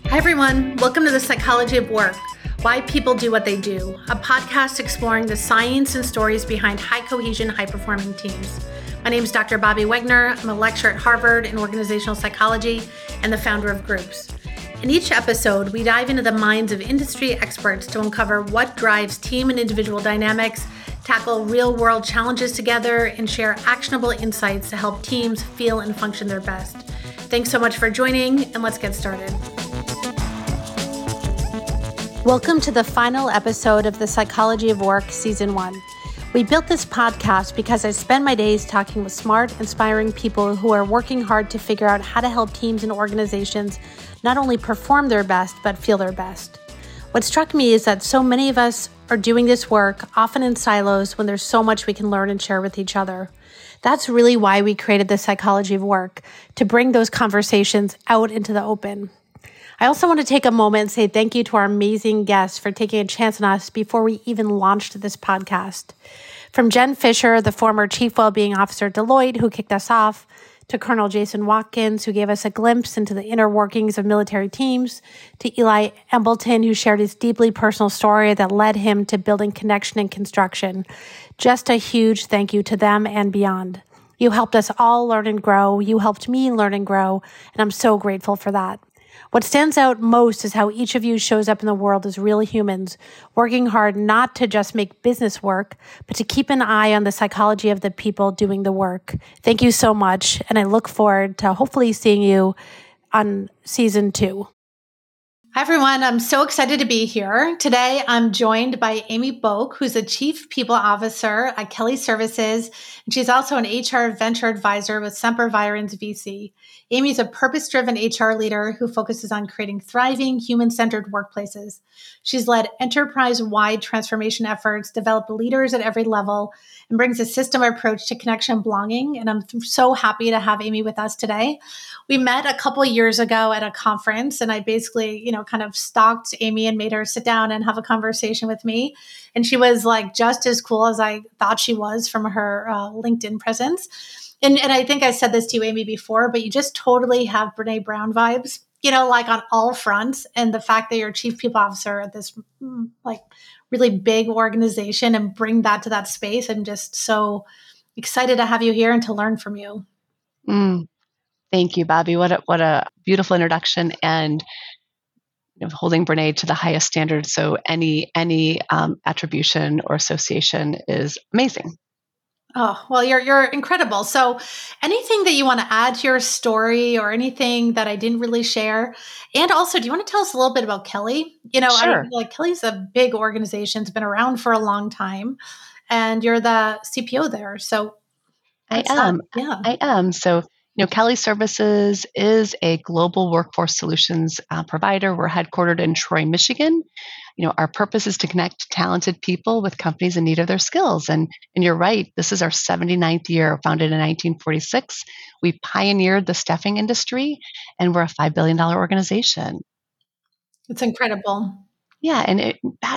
Hi, everyone. Welcome to The Psychology of Work, Why People Do What They Do, a podcast exploring the science and stories behind high cohesion, high performing teams. My name is Dr. Bobby Wegner. I'm a lecturer at Harvard in organizational psychology and the founder of Groups. In each episode, we dive into the minds of industry experts to uncover what drives team and individual dynamics, tackle real-world challenges together, and share actionable insights to help teams feel and function their best. Thanks so much for joining, and let's get started. Welcome to the final episode of The Psychology of Work, Season 1. We built this podcast because I spend my days talking with smart, inspiring people who are working hard to figure out how to help teams and organizations not only perform their best, but feel their best. What struck me is that so many of us are doing this work, often in silos, when there's so much we can learn and share with each other. That's really why we created The Psychology of Work, to bring those conversations out into the open. I also want to take a moment and say thank you to our amazing guests for taking a chance on us before we even launched this podcast. From Jen Fisher, the former Chief Wellbeing Officer at Deloitte, who kicked us off, to Colonel Jason Watkins, who gave us a glimpse into the inner workings of military teams, to Eli Embleton, who shared his deeply personal story that led him to building connection and construction. Just a huge thank you to them and beyond. You helped us all learn and grow. You helped me learn and grow, and I'm so grateful for that. What stands out most is how each of you shows up in the world as real humans, working hard not to just make business work, but to keep an eye on the psychology of the people doing the work. Thank you so much, and I look forward to hopefully seeing you on Season 2. Hi, everyone. I'm so excited to be here. Today, I'm joined by Amy Boak, who's a Chief People Officer at Kelly Services, and she's also an HR Venture Advisor with Semper Virens VC. Amy's a purpose-driven HR leader who focuses on creating thriving, human-centered workplaces. She's led enterprise-wide transformation efforts, developed leaders at every level, and brings a system approach to connection and belonging. And I'm so happy to have Amy with us today. We met a couple of years ago at a conference, and I basically, kind of stalked Amy and made her sit down and have a conversation with me. And she was like just as cool as I thought she was from her LinkedIn presence. And I think I said this to you, Amy, before, but you just totally have Brene Brown vibes, like on all fronts. And the fact that you're Chief People Officer at this really big organization and bring that to that space. I'm just so excited to have you here and to learn from you. Thank you, Bobby. What a beautiful introduction, and holding Brene to the highest standard. So any attribution or association is amazing. Oh, well, you're incredible. So anything that you want to add to your story or anything that I didn't really share? And also, do you want to tell us a little bit about Kelly? Sure. Kelly's a big organization. It's been around for a long time, and you're the CPO there. So I am. So, Kelly Services is a global workforce solutions provider. We're headquartered in Troy, Michigan. Our purpose is to connect talented people with companies in need of their skills. And you're right, this is our 79th year, founded in 1946. We pioneered the staffing industry, and we're a $5 billion organization. It's incredible. Yeah, and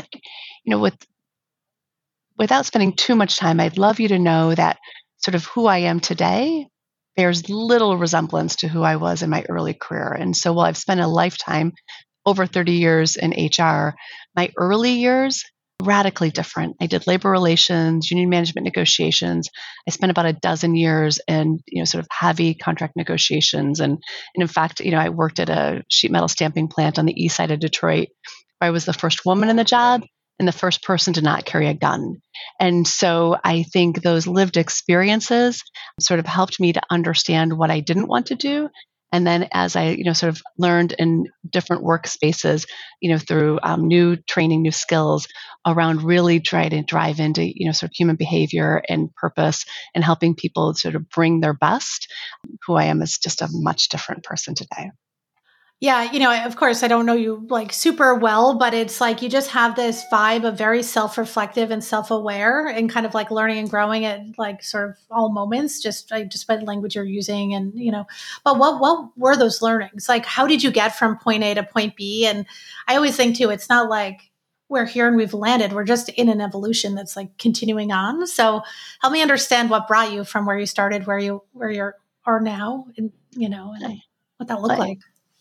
without spending too much time, I'd love you to know that sort of who I am today bears little resemblance to who I was in my early career. And so while I've spent a lifetime, over 30 years in HR, my early years, radically different. I did labor relations, union management negotiations. I spent about a dozen years in, sort of heavy contract negotiations. And in fact, I worked at a sheet metal stamping plant on the east side of Detroit, where I was the first woman in the job and the first person to not carry a gun. And so I think those lived experiences sort of helped me to understand what I didn't want to do. And then as I, sort of learned in different workspaces, through new training, new skills around really try to drive into, sort of human behavior and purpose and helping people sort of bring their best, who I am is just a much different person today. Yeah, of course, I don't know you super well, but it's like you just have this vibe of very self-reflective and self-aware and kind of learning and growing at sort of all moments, just by the language you're using. And, but what were those learnings? How did you get from point A to point B? And I always think too, it's not like we're here and we've landed. We're just in an evolution that's continuing on. So help me understand what brought you from where you started, where you are now, and, and what that looked like.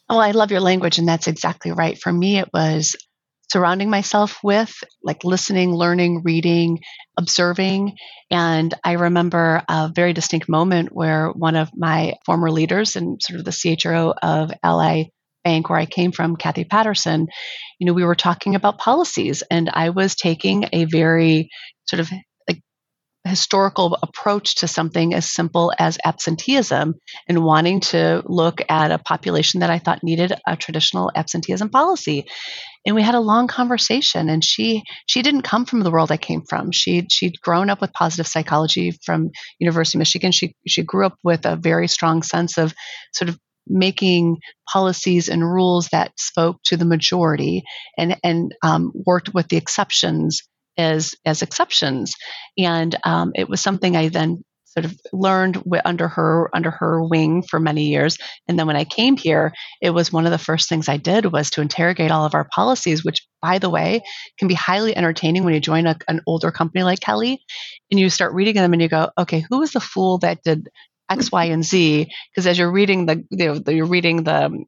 Well, I love your language, and that's exactly right. For me, it was surrounding myself with, like, listening, learning, reading, observing. And I remember a very distinct moment where one of my former leaders and sort of the CHRO of LA Bank, where I came from, Kathy Patterson, we were talking about policies, and I was taking a very sort of like historical approach to something as simple as absenteeism and wanting to look at a population that I thought needed a traditional absenteeism policy. And we had a long conversation, and she didn't come from the world I came from. She'd grown up with positive psychology from University of Michigan. She grew up with a very strong sense of sort of making policies and rules that spoke to the majority, and worked with the exceptions as exceptions. And it was something I then sort of learned under her wing for many years. And then when I came here, it was one of the first things I did was to interrogate all of our policies, which, by the way, can be highly entertaining when you join an older company like Kelly and you start reading them and you go, okay, who was the fool that did X, Y, and Z? Because as you're reading you're reading the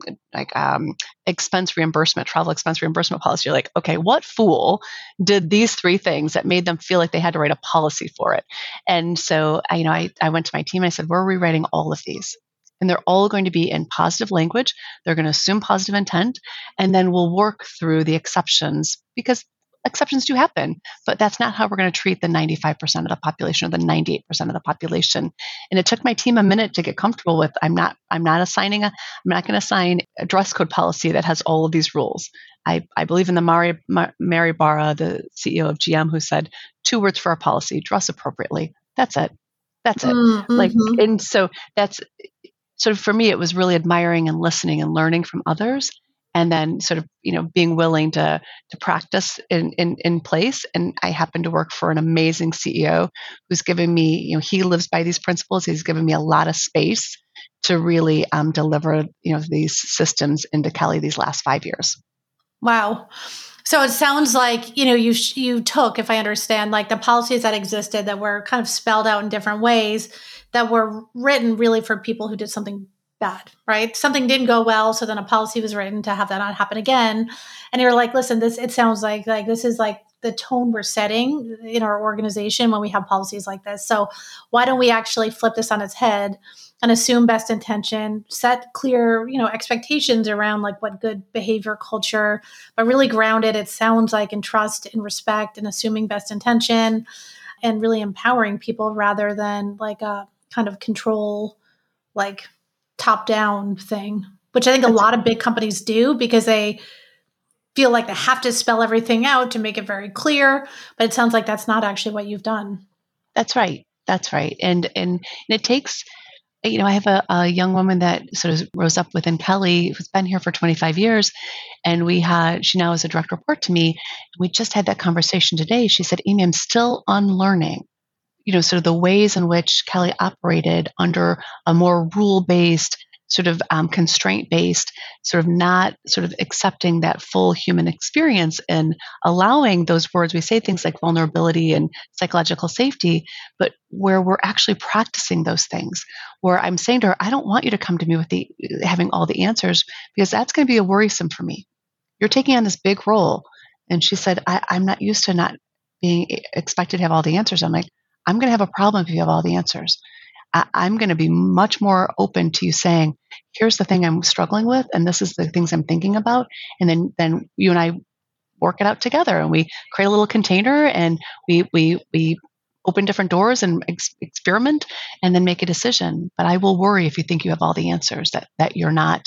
expense reimbursement, travel expense reimbursement policy, you're like, okay, what fool did these three things that made them feel like they had to write a policy for it? And so, I went to my team and I said, we're rewriting all of these. And they're all going to be in positive language. They're going to assume positive intent. And then we'll work through the exceptions because exceptions do happen, but that's not how we're going to treat the 95% of the population or the 98% of the population. And it took my team a minute to get comfortable with, I'm not going to assign a dress code policy that has all of these rules. I believe in the Mary Barra, the CEO of GM, who said 2 words for our policy: dress appropriately. That's it. Mm-hmm. And so that's sort of, for me, it was really admiring and listening and learning from others, and then sort of, being willing to practice in place. And I happen to work for an amazing CEO who's given me, he lives by these principles. He's given me a lot of space to really deliver, these systems into Kelly these last 5 years. Wow. So it sounds like, you took, if I understand, like the policies that existed that were kind of spelled out in different ways that were written really for people who did something bad, right? Something didn't go well. So then a policy was written to have that not happen again. And you're like, listen, it sounds like this is like the tone we're setting in our organization when we have policies like this. So why don't we actually flip this on its head and assume best intention, set clear, expectations around like what good behavior culture, but really grounded, it sounds like, in trust and respect and assuming best intention and really empowering people rather than like a kind of control, like top down thing, which I think a lot of big companies do because they feel like they have to spell everything out to make it very clear. But it sounds like that's not actually what you've done. That's right. That's right. And it takes, I have a young woman that sort of rose up within Kelly who's been here for 25 years. And she now is a direct report to me. We just had that conversation today. She said, Amy, I'm still unlearning, sort of the ways in which Kelly operated under a more rule-based, sort of constraint-based, sort of not sort of accepting that full human experience and allowing those words. We say things like vulnerability and psychological safety, but where we're actually practicing those things, where I'm saying to her, I don't want you to come to me with having all the answers, because that's going to be worrisome for me. You're taking on this big role. And she said, I'm not used to not being expected to have all the answers. I'm like, I'm going to have a problem if you have all the answers. I'm going to be much more open to you saying, here's the thing I'm struggling with, and this is the things I'm thinking about. And then you and I work it out together, and we create a little container, and we open different doors and experiment, and then make a decision. But I will worry if you think you have all the answers, that you're not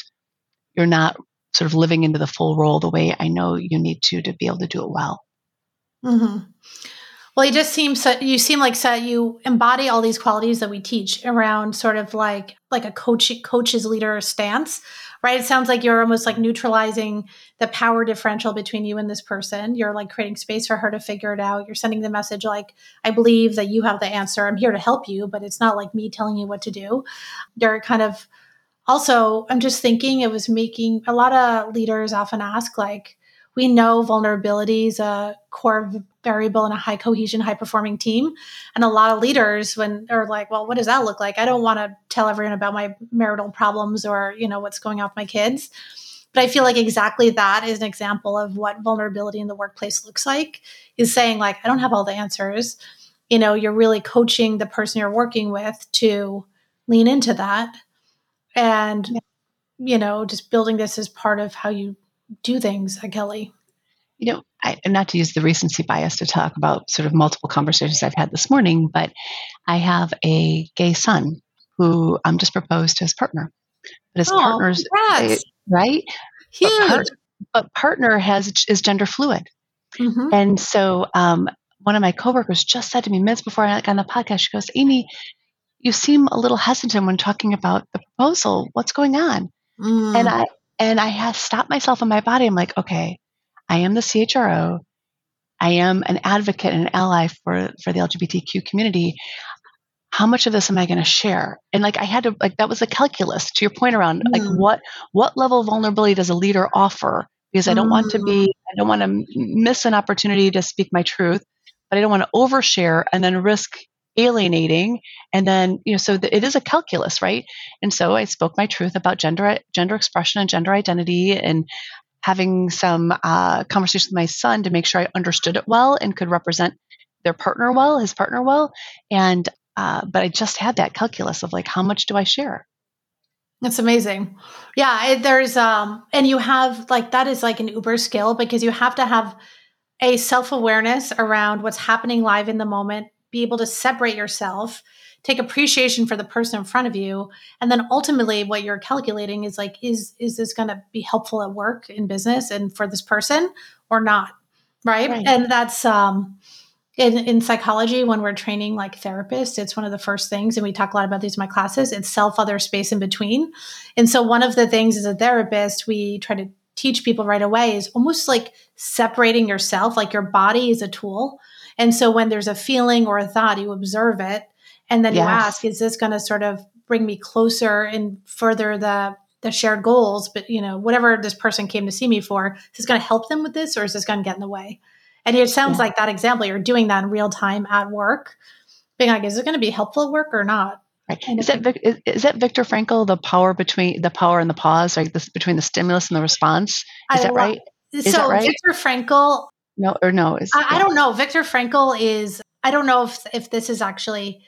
sort of living into the full role the way I know you need to be able to do it well. Mm-hmm. Well, you seem like you embody all these qualities that we teach around sort of like a coach's leader stance, right? It sounds like you're almost like neutralizing the power differential between you and this person. You're like creating space for her to figure it out. You're sending the message like, I believe that you have the answer. I'm here to help you, but it's not like me telling you what to do. You're kind of also, I'm just thinking it was making a lot of leaders often ask like, we know vulnerability is a core variable in a high cohesion, high performing team. And a lot of leaders when are like, well, what does that look like? I don't want to tell everyone about my marital problems or, what's going on with my kids. But I feel like exactly that is an example of what vulnerability in the workplace looks like, is saying like, I don't have all the answers. You're really coaching the person you're working with to lean into that. And, just building this as part of how you do things at Kelly. Not to use the recency bias to talk about sort of multiple conversations I've had this morning, but I have a gay son who just proposed to his partner. But his partner's right, huge. But partner is gender fluid, and so one of my coworkers just said to me minutes before I got on the podcast, she goes, "Amy, you seem a little hesitant when talking about the proposal. What's going on?" And I have stopped myself in my body. I'm like, okay, I am the CHRO. I am an advocate and an ally for the LGBTQ community. How much of this am I going to share? And I had to, that was a calculus to your point around what level of vulnerability does a leader offer? Because I don't want to miss an opportunity to speak my truth, but I don't want to overshare and then risk alienating. And then, it is a calculus, right? And so I spoke my truth about gender expression and gender identity, and having some conversation with my son to make sure I understood it well and could represent his partner well. And, but I just had that calculus of how much do I share? That's amazing. Yeah. There's, and you have that is an uber skill, because you have to have a self-awareness around what's happening live in the moment, be able to separate yourself, take appreciation for the person in front of you. And then ultimately what you're calculating is is this going to be helpful at work, in business, and for this person or not? Right. And that's, in psychology, when we're training therapists, it's one of the first things, and we talk a lot about these in my classes, it's self, other, space in between. And so one of the things as a therapist, we try to teach people right away is almost separating yourself, your body is a tool. And so when there's a feeling or a thought, you observe it. And then you ask, is this going to sort of bring me closer and further the shared goals? But, whatever this person came to see me for, is this going to help them with this, or is this going to get in the way? And it sounds like that example, you're doing that in real time at work, being like, is it going to be helpful at work or not? Right. Is that Viktor Frankl, the power and the pause, between the stimulus and the response? Is that right? Is that right? Viktor Frankl. No. I don't know. Viktor Frankl is, I don't know if this is actually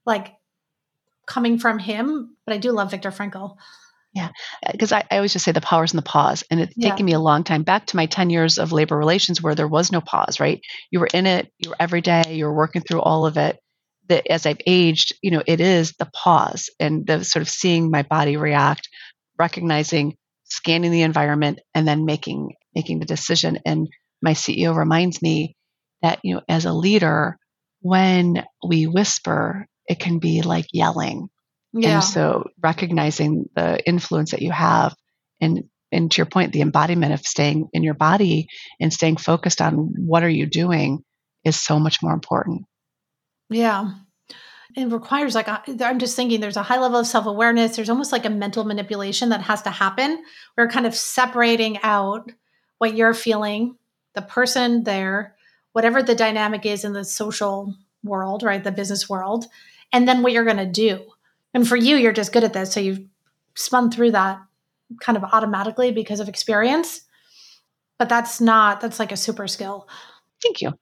coming from him, but I do love Viktor Frankl. Yeah, because I always just say the powers and the pause, and it's taken me a long time, back to my 10 years of labor relations, where there was no pause, right? You were in it, you were every day, you were working through all of it. As I've aged, it is the pause and the sort of seeing my body react, recognizing, scanning the environment, and then making the decision. And my CEO reminds me that, as a leader, when we whisper, it can be like yelling. Yeah. And so recognizing the influence that you have, and to your point, the embodiment of staying in your body and staying focused on what are you doing is so much more important. Yeah. It requires I'm just thinking there's a high level of self-awareness. There's almost a mental manipulation that has to happen. We're kind of separating out what you're feeling, the person there, whatever the dynamic is in the social world, right? The business world, and then what you're going to do. And for you, you're just good at this. So you've spun through that kind of automatically because of experience. But that's a super skill. Thank you.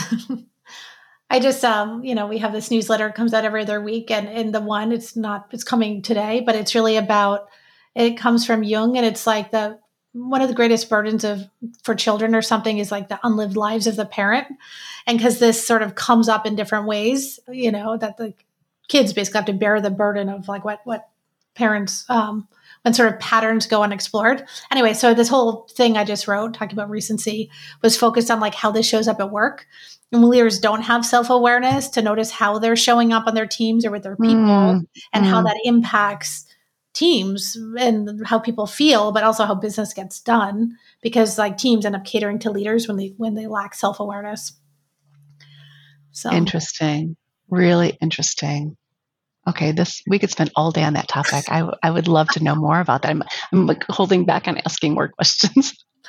I just, we have this newsletter, it comes out every other week. And in the one, it's coming today, but it's really about, it comes from Jung. And it's one of the greatest burdens for children or something is the unlived lives of the parent. And because this sort of comes up in different ways, that the kids basically have to bear the burden of what parents, when sort of patterns go unexplored. Anyway, so this whole thing I just wrote talking about recency was focused on how this shows up at work. And when leaders don't have self-awareness to notice how they're showing up on their teams or with their people, and how that impacts teams and how people feel, but also how business gets done, because teams end up catering to leaders when they lack self-awareness. So interesting. Really interesting. Okay, we could spend all day on that topic. I would love to know more about that. I'm holding back on asking more questions.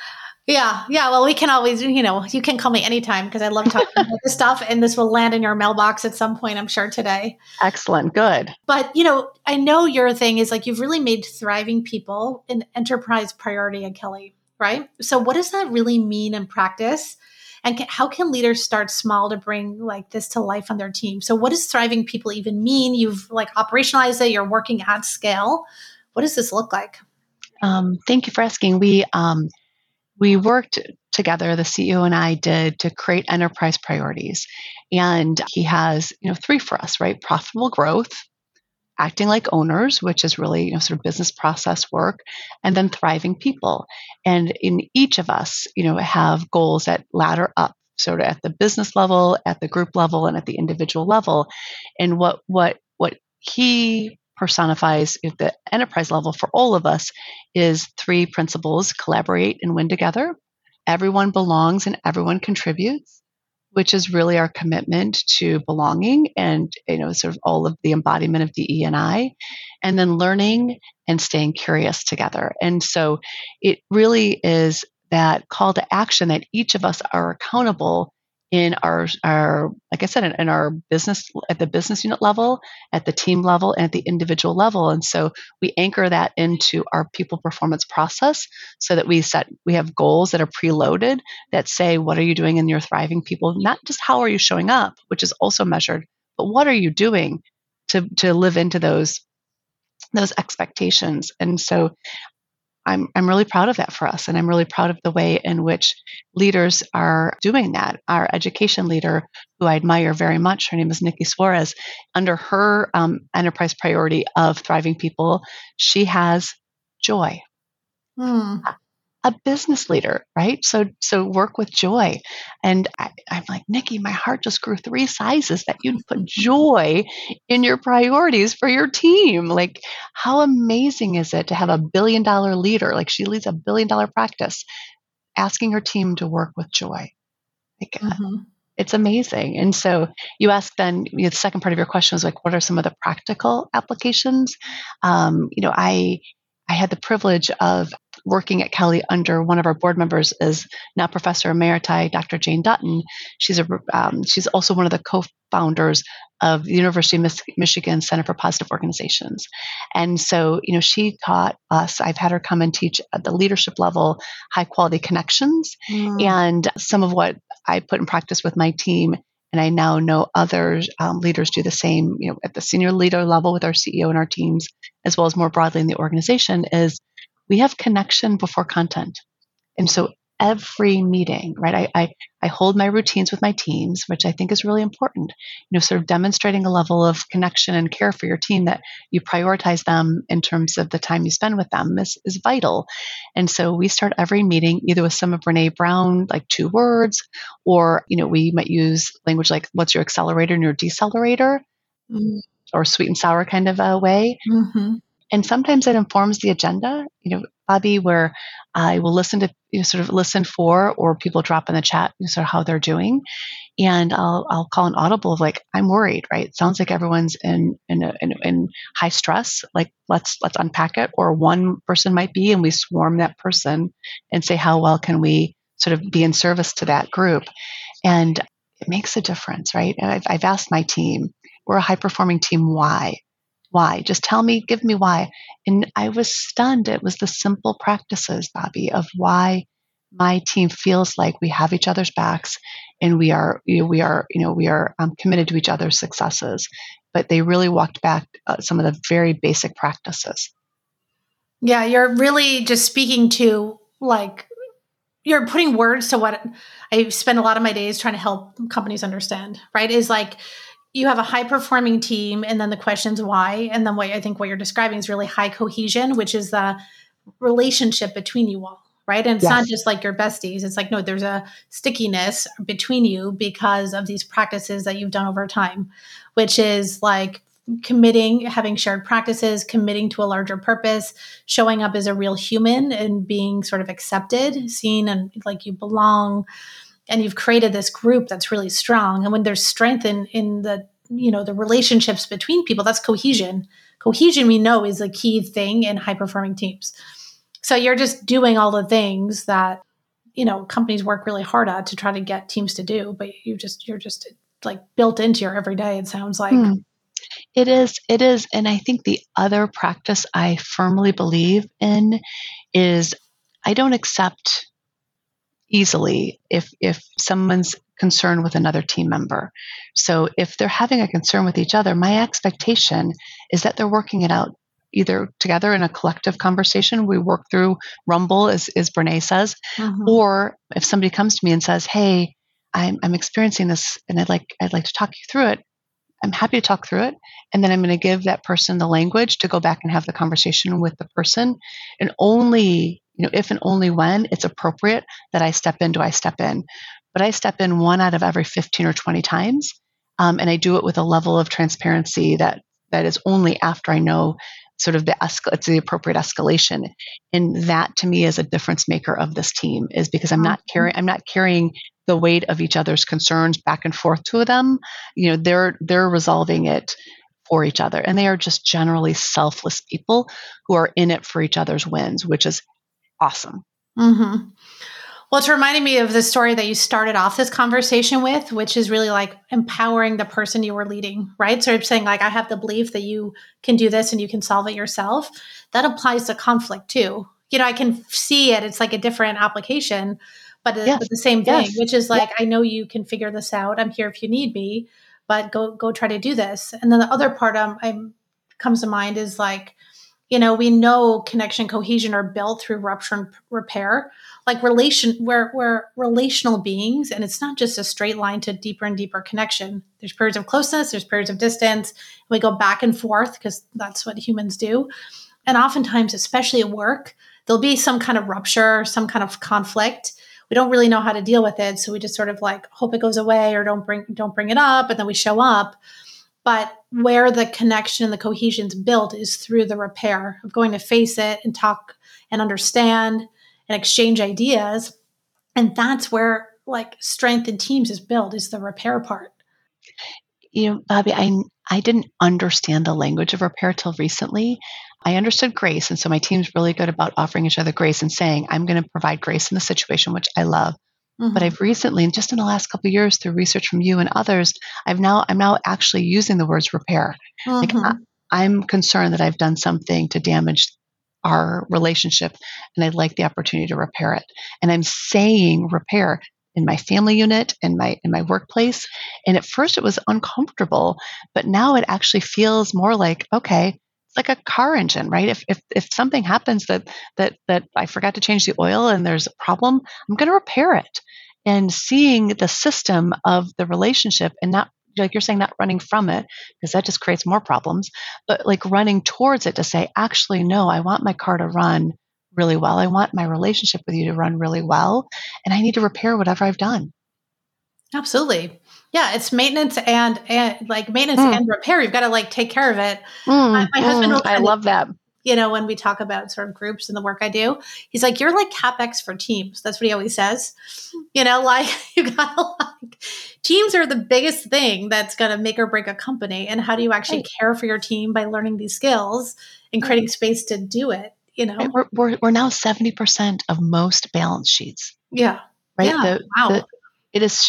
Yeah. Yeah. Well, we can always, you can call me anytime because I love talking about this stuff, and this will land in your mailbox at some point, I'm sure today. Excellent. Good. But, I know your thing is like you've really made thriving people an enterprise priority at Kelly, right? So what does that really mean in practice? And how can leaders start small to bring like this to life on their team? So what does thriving people even mean? You've like operationalized it. You're working at scale. What does this look like? Thank you for asking. We worked together, the CEO and I did, to create enterprise priorities. And he has, three for us, right? Profitable growth, acting like owners, which is really, sort of business process work, and then thriving people. And in each of us, have goals that ladder up sort of at the business level, at the group level, and at the individual level. And what he personifies at the enterprise level for all of us is three principles: collaborate and win together, everyone belongs and everyone contributes, which is really our commitment to belonging and sort of all of the embodiment of DE&I, and then learning and staying curious together. And so it really is that call to action that each of us are accountable in our like I said, in our business, at the business unit level, at the team level, and at the individual level. And so we anchor that into our people performance process so that we have goals that are preloaded that say, what are you doing in your thriving people? Not just how are you showing up, which is also measured, but what are you doing to live into those expectations. And so I'm really proud of that for us. And I'm really proud of the way in which leaders are doing that. Our education leader, who I admire very much, her name is Nikki Suarez, under her enterprise priority of thriving people, she has joy. A business leader, right? So work with joy. And I'm like, Nikki, my heart just grew 3 sizes that you'd put joy in your priorities for your team. Like, how amazing is it to have a $1 billion leader? Like, she leads a $1 billion practice, asking her team to work with joy. Like, it's amazing. And so you asked then, the second part of your question was like, what are some of the practical applications? I had the privilege of working at Kelly under one of our board members is now Professor Emeriti, Dr. Jane Dutton. She's also one of the co-founders of the University of Michigan Center for Positive Organizations. And so, she taught us, I've had her come and teach at the leadership level, high quality connections, and some of what I put in practice with my team. And I now know other leaders do the same, at the senior leader level with our CEO and our teams, as well as more broadly in the organization, is we have connection before content. And so every meeting, right, I hold my routines with my teams, which I think is really important, sort of demonstrating a level of connection and care for your team, that you prioritize them in terms of the time you spend with them is vital. And so we start every meeting either with some of Brene Brown, like 2 words, or, we might use language like, what's your accelerator and your decelerator, or sweet and sour kind of a way. And sometimes it informs the agenda, Bobby, where I will listen to, listen for, or people drop in the chat, sort of how they're doing. And I'll call an audible of like, I'm worried, right? It sounds like everyone's in high stress. Like, let's unpack it. Or one person might be, and we swarm that person and say, how well can we sort of be in service to that group? And it makes a difference, right? And I've asked my team, we're a high performing team, why? Why? Just tell me, give me why. And I was stunned. It was the simple practices, Bobby, of why my team feels like we have each other's backs and we are committed to each other's successes. But they really walked back some of the very basic practices. Yeah, you're really just speaking to, like, you're putting words to what I spend a lot of my days trying to help companies understand, right? Is like, you have a high performing team, and then the question's why. And then what you're describing is really high cohesion, which is the relationship between you all, right? And it's not just like your besties. It's like, no, there's a stickiness between you because of these practices that you've done over time, which is like committing, having shared practices, committing to a larger purpose, showing up as a real human and being sort of accepted, seen, and like you belong. And you've created this group that's really strong. And when there's strength in the, the relationships between people, that's cohesion. Cohesion, we know, is a key thing in high performing teams. So you're just doing all the things that companies work really hard at to try to get teams to do, but you're just like built into your everyday, it sounds like. It is. And I think the other practice I firmly believe in is I don't accept easily if someone's concerned with another team member. So if they're having a concern with each other, my expectation is that they're working it out either together in a collective conversation. We work through Rumble, as Brene says, or if somebody comes to me and says, "Hey, I'm experiencing this, and I'd like to talk you through it." I'm happy to talk through it. And then I'm going to give that person the language to go back and have the conversation with the person. And only, if and only when it's appropriate that I step in, do I step in. But I step in 1 out of every 15 or 20 times. And I do it with a level of transparency that is only after I know sort of it's the appropriate escalation. And that to me is a difference maker of this team, is because I'm not carrying the weight of each other's concerns back and forth to them. They're resolving it for each other. And they are just generally selfless people who are in it for each other's wins, which is awesome. Mm-hmm. Well, it's reminding me of the story that you started off this conversation with, which is really like empowering the person you were leading, right? So you're saying like, I have the belief that you can do this and you can solve it yourself. That applies to conflict too. I can see it. It's like a different application, but the same thing, which is like, I know you can figure this out. I'm here if you need me, but go try to do this. And then the other part comes to mind is like, we know connection, cohesion are built through rupture and repair, like we're relational beings. And it's not just a straight line to deeper and deeper connection. There's periods of closeness, there's periods of distance. We go back and forth because that's what humans do. And oftentimes, especially at work, there'll be some kind of rupture, some kind of conflict. We don't really know how to deal with it. So we just sort of like hope it goes away or don't bring it up. And then we show up. But where the connection and the cohesion is built is through the repair of going to face it and talk and understand and exchange ideas. And that's where like strength in teams is built, is the repair part. Bobby, I didn't understand the language of repair till recently. I understood grace. And so my team's really good about offering each other grace and saying, I'm going to provide grace in the situation, which I love. But I've recently, just in the last couple of years, through research from you and others, I'm now actually using the words repair. Like I'm concerned that I've done something to damage our relationship, and I'd like the opportunity to repair it. And I'm saying repair in my family unit, in my workplace. And at first it was uncomfortable, but now it actually feels more like, okay, like a car engine, right? If something happens that I forgot to change the oil and there's a problem, I'm going to repair it. And seeing the system of the relationship and not, like you're saying, not running from it, because that just creates more problems, but like running towards it to say, actually, no, I want my car to run really well. I want my relationship with you to run really well. And I need to repair whatever I've done. Absolutely. Yeah, it's maintenance and repair. You've got to like take care of it. My husband I love that. When we talk about sort of groups and the work I do, he's like, you're like CapEx for teams. That's what he always says. Like you gotta teams are the biggest thing that's going to make or break a company. And how do you actually care for your team by learning these skills and creating space to do it? We're now 70% of most balance sheets. Yeah. Right. Yeah. Wow. It is.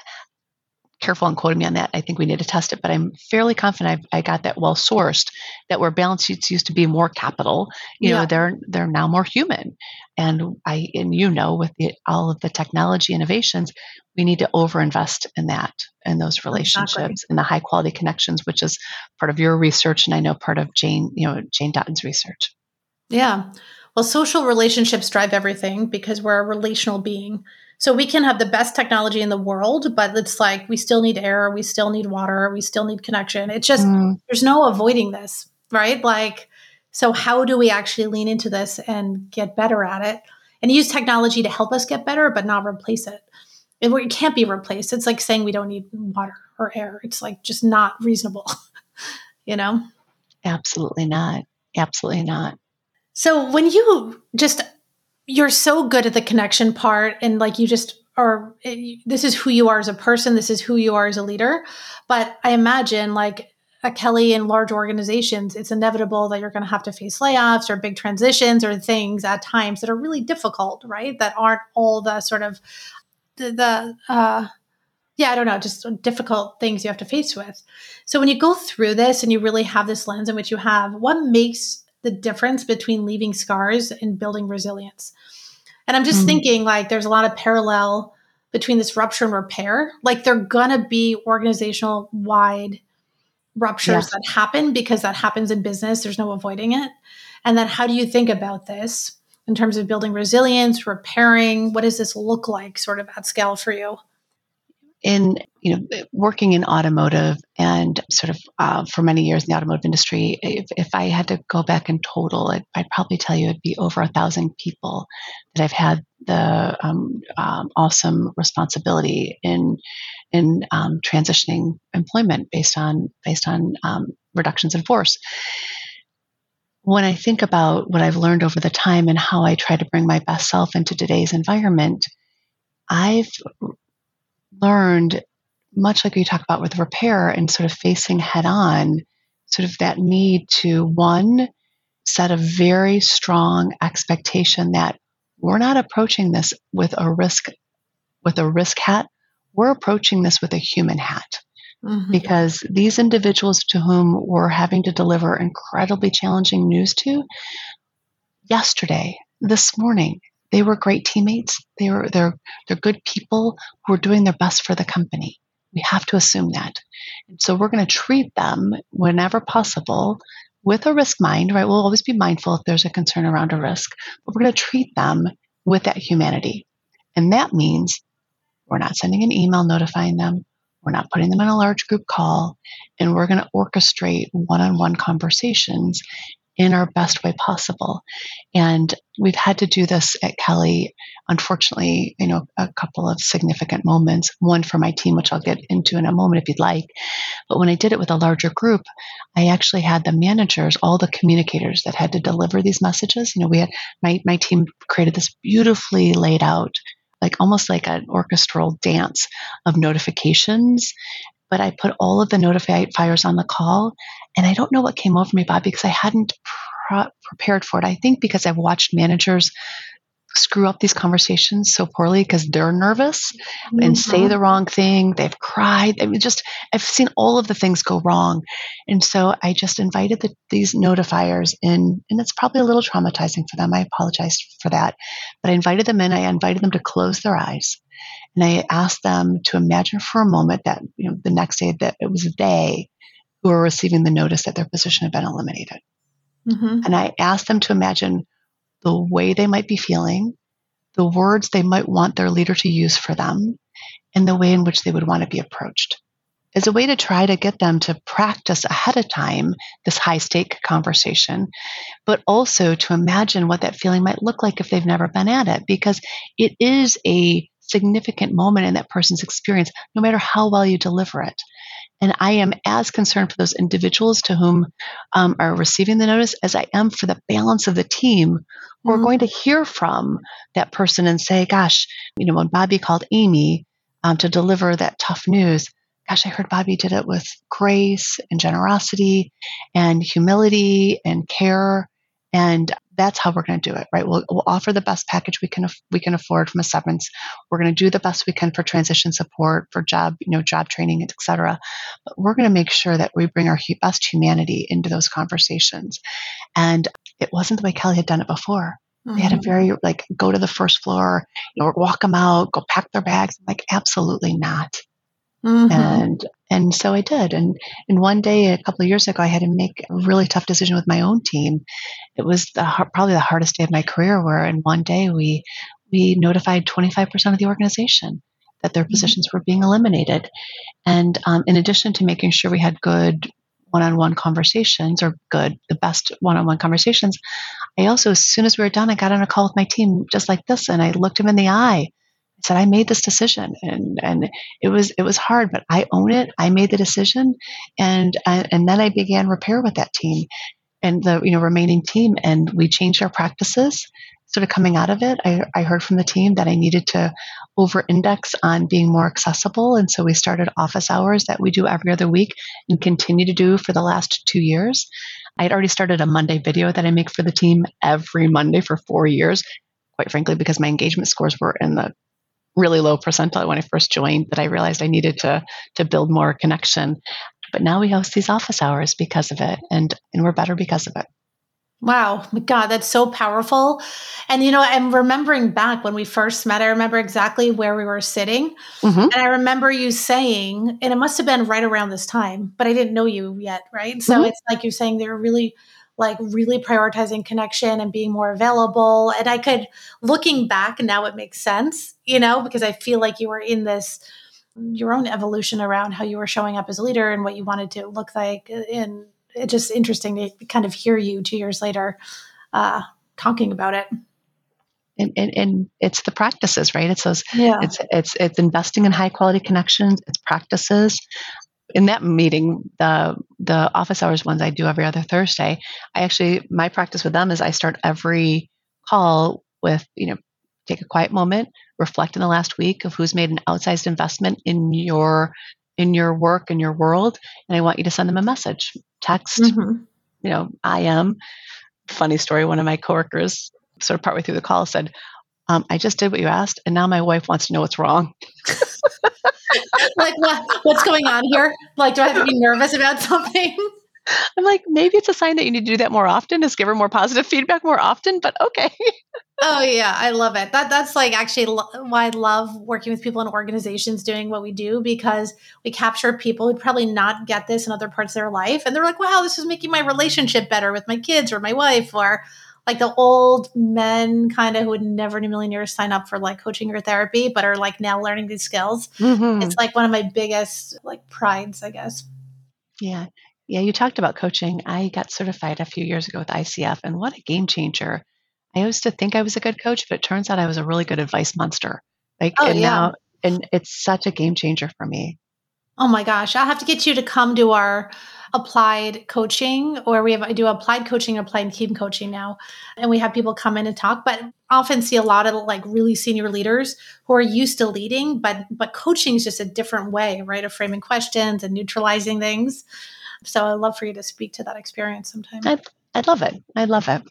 Careful on quoting me on that. I think we need to test it, but I'm fairly confident I got that well sourced. That where balance sheets used to be more capital, they're now more human. And with all of the technology innovations, we need to overinvest in that, in those relationships, and the high quality connections, which is part of your research, and I know part of Jane Dotton's research. Yeah. Well, social relationships drive everything because we're a relational being. So we can have the best technology in the world, but it's like we still need air, we still need water, we still need connection. It's just, there's no avoiding this, right? Like, so how do we actually lean into this and get better at it and use technology to help us get better, but not replace it? It can't be replaced. It's like saying we don't need water or air. It's like just not reasonable, Absolutely not. Absolutely not. So when you're so good at the connection part and like you just are, this is who you are as a person. This is who you are as a leader. But I imagine like Kelly, in large organizations, it's inevitable that you're going to have to face layoffs or big transitions or things at times that are really difficult, right? That aren't all the sort of I don't know, just difficult things you have to face with. So when you go through this and you really have this lens in which you have, what makes the difference between leaving scars and building resilience? And I'm just thinking like there's a lot of parallel between this rupture and repair. Like they're going to be organizational wide ruptures that happen because that happens in business. There's no avoiding it. And then how do you think about this in terms of building resilience, repairing? What does this look like sort of at scale for you? In working in automotive and sort of for many years in the automotive industry, if I had to go back in total, I'd probably tell you it'd be over 1,000 people that I've had the awesome responsibility in transitioning employment based on reductions in force. When I think about what I've learned over the time and how I try to bring my best self into today's environment, I've learned, much like we talk about with repair and sort of facing head on, sort of that need to, one, set a very strong expectation that we're not approaching this with a risk hat. We're approaching this with a human hat. Mm-hmm. Because these individuals to whom we're having to deliver incredibly challenging news to, yesterday, this morning, they were great teammates. They're good people who are doing their best for the company. We have to assume that. And so we're going to treat them whenever possible with a risk mind, right? We'll always be mindful if there's a concern around a risk, but we're going to treat them with that humanity. And that means we're not sending an email notifying them. We're not putting them in a large group call, and we're going to orchestrate one-on-one conversations in our best way possible. And we've had to do this at Kelly, unfortunately, a couple of significant moments, one for my team, which I'll get into in a moment if you'd like. But when I did it with a larger group, I actually had the managers, all the communicators that had to deliver these messages. We had my team created this beautifully laid out, almost like an orchestral dance of notifications. But I put all of the notifiers on the call, and I don't know what came over me, Bobby, because I hadn't prepared for it. I think because I've watched managers screw up these conversations so poorly because they're nervous and say the wrong thing. They've cried. I've seen all of the things go wrong. And so I just invited these notifiers in, and it's probably a little traumatizing for them. I apologize for that. But I invited them in. I invited them to close their eyes. And I asked them to imagine for a moment that, the next day, that it was they who were receiving the notice that their position had been eliminated. Mm-hmm. And I asked them to imagine the way they might be feeling, the words they might want their leader to use for them, and the way in which they would want to be approached, as a way to try to get them to practice ahead of time this high-stake conversation, but also to imagine what that feeling might look like if they've never been at it, because it is a significant moment in that person's experience, no matter how well you deliver it. And I am as concerned for those individuals to whom are receiving the notice as I am for the balance of the team who are going to hear from that person and say, gosh, when Bobby called Amy to deliver that tough news, gosh, I heard Bobby did it with grace and generosity and humility and care. And that's how we're going to do it, right? We'll offer the best package we can afford from a severance. We're going to do the best we can for transition support, for job training, et cetera. But we're going to make sure that we bring our best humanity into those conversations. And it wasn't the way Kelly had done it before. Mm-hmm. They had a very go to the first floor, walk them out, go pack their bags. I'm like, absolutely not. Mm-hmm. And so I did. And one day, a couple of years ago, I had to make a really tough decision with my own team. It was probably the hardest day of my career, where in one day we notified 25% of the organization that their positions were being eliminated. And in addition to making sure we had good one-on-one conversations, the best one-on-one conversations, I also, as soon as we were done, I got on a call with my team just like this, and I looked him in the eye. I said, I made this decision, and it was hard, but I own it. I made the decision, and then I began repair with that team and the remaining team, and we changed our practices. Sort of coming out of it, I heard from the team that I needed to over-index on being more accessible. And so we started office hours that we do every other week and continue to do for the last 2 years. I had already started a Monday video that I make for the team every Monday for 4 years, quite frankly, because my engagement scores were in the really low percentile when I first joined, that I realized I needed to build more connection. But now we host these office hours because of it, and we're better because of it. Wow. My God, that's so powerful. And, I'm remembering back when we first met, I remember exactly where we were sitting. Mm-hmm. And I remember you saying, and it must have been right around this time, but I didn't know you yet, right? So It's like you're saying they're really prioritizing connection and being more available. And I could, looking back, now it makes sense, because I feel like you were in your own evolution around how you were showing up as a leader and what you wanted to look like. And it's just interesting to kind of hear you 2 years later talking about it. And it's the practices, right? It's those, it's investing in high quality connections. It's practices. In that meeting, the office hours ones I do every other Thursday, my practice with them is I start every call with, take a quiet moment, reflect in the last week of who's made an outsized investment in your work, in your world. And I want you to send them a message, text, I am. Funny story. One of my coworkers sort of partway through the call said, I just did what you asked, and now my wife wants to know what's wrong. Like, what's going on here? Like, do I have to be nervous about something? I'm like, maybe it's a sign that you need to do that more often, is give her more positive feedback more often, but okay. Oh yeah, I love it. That's like actually why I love working with people in organizations doing what we do, because we capture people who'd probably not get this in other parts of their life. And they're like, wow, this is making my relationship better with my kids or my wife, or like the old men kind of who would never in a million years sign up for like coaching or therapy, but are like now learning these skills. Mm-hmm. It's like one of my biggest like prides, I guess. Yeah. Yeah. You talked about coaching. I got certified a few years ago with ICF, and what a game changer. I used to think I was a good coach, but it turns out I was a really good advice monster. Now it's such a game changer for me. Oh my gosh. I'll have to get you to come to our applied coaching, or I do applied coaching, applied team coaching now. And we have people come in and talk, but often see a lot of like really senior leaders who are used to leading, but coaching is just a different way, right? Of framing questions and neutralizing things. So I'd love for you to speak to that experience sometime. I'd love it. I love it.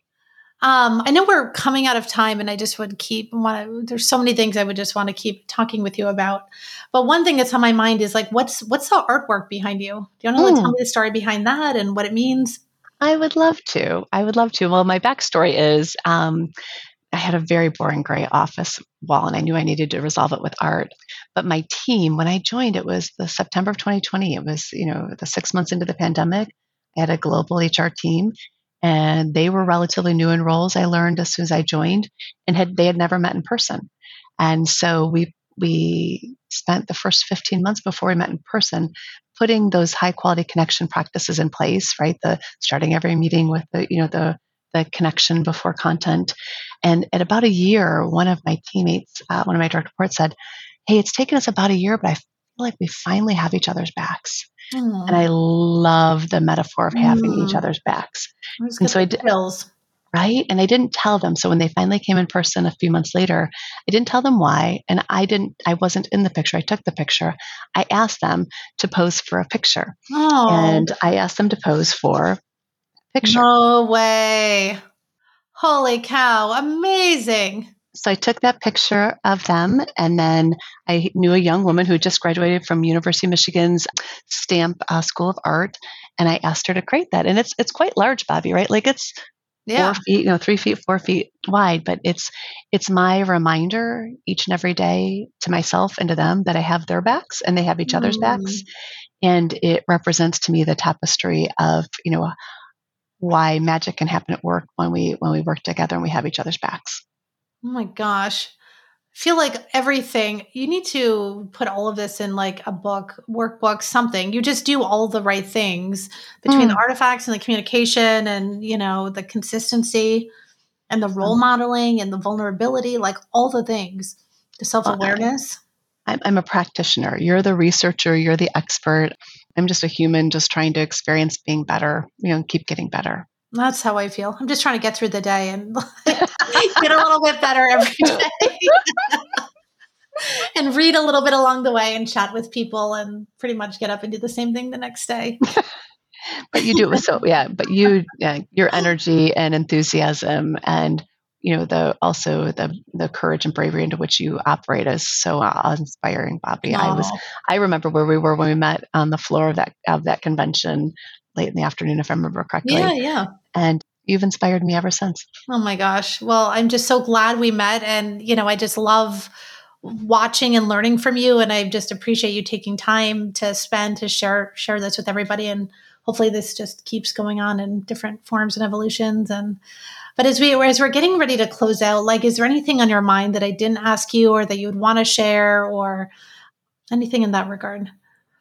I know we're coming out of time, and I just would there's so many things I would just want to keep talking with you about. But one thing that's on my mind is like, what's the artwork behind you? Do you want to tell me the story behind that and what it means? I would love to. Well, my backstory is I had a very boring gray office wall, and I knew I needed to resolve it with art. But my team, when I joined, it was the September of 2020. It was, the 6 months into the pandemic. I had a global HR team, and they were relatively new in roles. I learned as soon as I joined, and they had never met in person. And so we spent the first 15 months before we met in person putting those high quality connection practices in place, right? The starting every meeting with the connection before content. And at about a year, one of my teammates, one of my direct reports said, hey, it's taken us about a year, but I feel like we finally have each other's backs. And I love the metaphor of having each other's backs. And so I did, right? And I didn't tell them. So when they finally came in person a few months later, I didn't tell them why. And I wasn't in the picture. I took the picture. I asked them to pose for a picture. And I asked them to pose for a picture. No way. Holy cow. Amazing. So I took that picture of them, and then I knew a young woman who just graduated from University of Michigan's Stamp School of Art, and I asked her to create that. And it's quite large, Bobby, right? Like it's 4 feet, 3 feet, 4 feet wide, but it's my reminder each and every day to myself and to them that I have their backs and they have each other's backs. And it represents to me the tapestry of, why magic can happen at work when we work together and we have each other's backs. Oh my gosh. I feel like everything, you need to put all of this in like a book, workbook, something. You just do all the right things between the artifacts and the communication and, the consistency and the role modeling and the vulnerability, like all the things, the self-awareness. I'm a practitioner. You're the researcher. You're the expert. I'm just a human just trying to experience being better, keep getting better. That's how I feel. I'm just trying to get through the day and get a little bit better every day. and read a little bit along the way and chat with people and pretty much get up and do the same thing the next day. But you do it with but your energy and enthusiasm and, the courage and bravery into which you operate is so inspiring, Bobbi. I remember where we were when we met on the floor of that convention late in the afternoon, if I remember correctly. Yeah. And you've inspired me ever since. Oh my gosh. Well, I'm just so glad we met. And, I just love watching and learning from you. And I just appreciate you taking time to spend to share this with everybody. And hopefully this just keeps going on in different forms and evolutions. But as we're getting ready to close out, like, is there anything on your mind that I didn't ask you or that you would want to share or anything in that regard?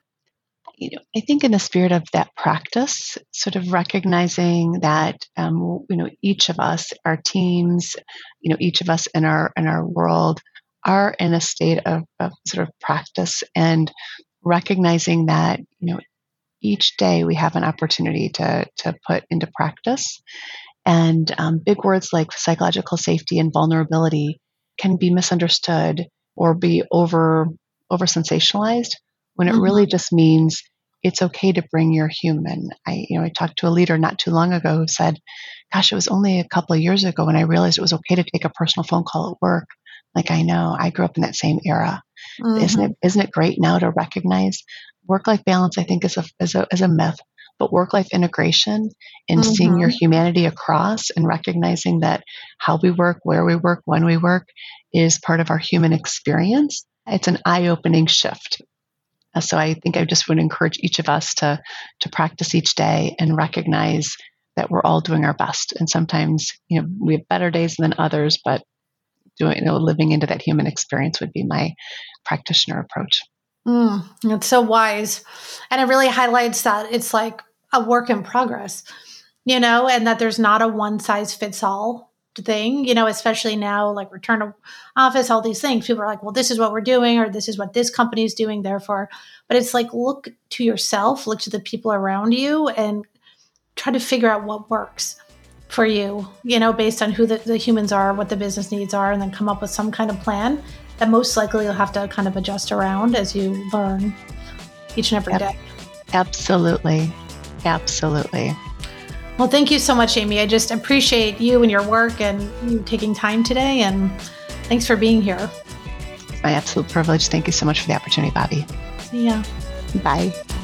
I think in the spirit of that practice, sort of recognizing that, each of us, our teams, each of us in our world are in a state of sort of practice, and recognizing that, each day we have an opportunity to put into practice. And big words like psychological safety and vulnerability can be misunderstood or be over sensationalized, when it really just means it's okay to bring your human. I talked to a leader not too long ago who said, gosh, it was only a couple of years ago when I realized it was okay to take a personal phone call at work. Like, I know, I grew up in that same era. Isn't it great now to recognize work-life balance? I think is a myth, but work-life integration and seeing your humanity across and recognizing that how we work, where we work, when we work is part of our human experience. It's an eye-opening shift. So I think I just would encourage each of us to practice each day and recognize that we're all doing our best. And sometimes, we have better days than others, but living into that human experience would be my practitioner approach. It's so wise. And it really highlights that it's like a work in progress, and that there's not a one size fits all thing, especially now, like return to office, all these things. People are like, well, this is what we're doing, or this is what this company is doing, therefore. But it's like, look to yourself, look to the people around you, and try to figure out what works for you, based on who the humans are, what the business needs are, and then come up with some kind of plan that most likely you'll have to kind of adjust around as you learn each and every day. Absolutely. Well, thank you so much, Amy. I just appreciate you and your work and you taking time today. And thanks for being here. It's my absolute privilege. Thank you so much for the opportunity, Bobbi. See ya. Bye.